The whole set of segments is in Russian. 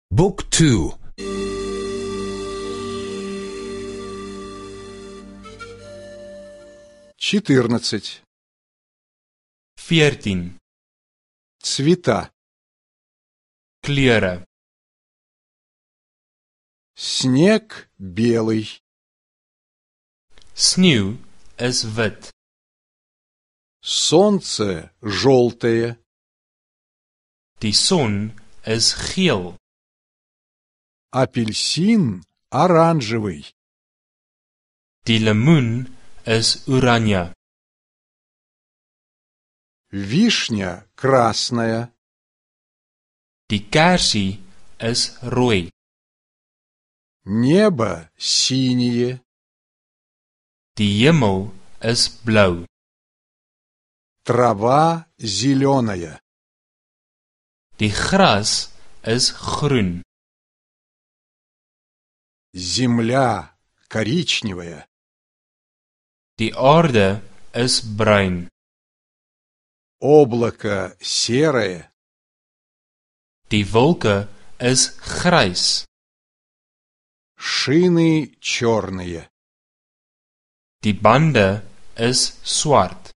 بوك تو 14. 14. Цвета. Kleure. Снег белый. Sneeu is wit. Солнце желтое. Die son is geel. Апельсин оранжевый. Die lemoen is oranje. Вишня красная. Die kersie is rooi. Небо синее. Die hemel is blou. Трава зеленая. Die gras is groen. Земля коричневая. Die aarde is bruin. Облако серое. Die wolke is grys. Шины черные. Die bande is swart.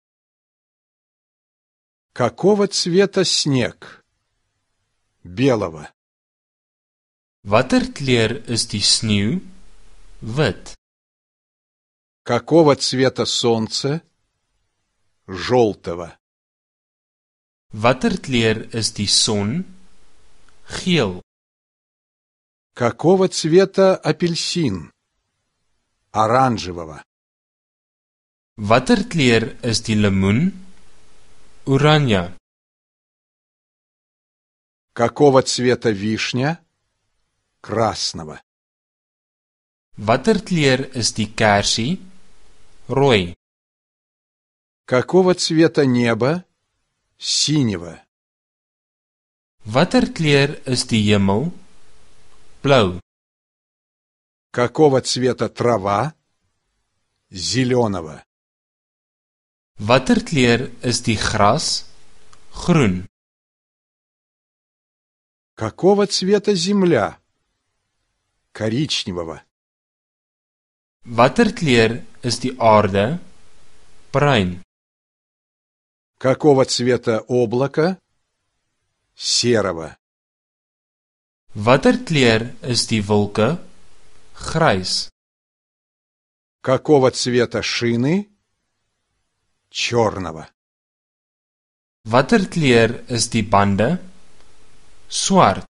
Какого цвета снег? Белого. Watter kleur is die sneeu? Wit. Какого цвета солнце? Желтого. Watter kleur is die son? Geel. Какого цвета апельсин? Оранжевого. Watter kleur is die lemoen? Oranje. Какого цвета вишня? Красного. Watter kleur is die kersie? Rooi. Какого цвета небо? Синего. Watter kleur is die hemel? Blou. Какого цвета трава? Зеленого. Watter kleur is die gras? Groen. Какого цвета земля? Коричневого. Watter kleur is die aarde? Bruin. Какого цвета облако? Серого. Watter kleur is die wolke? Grys. Какого цвета шины? Черного. Watter kleur is die bande? Swart.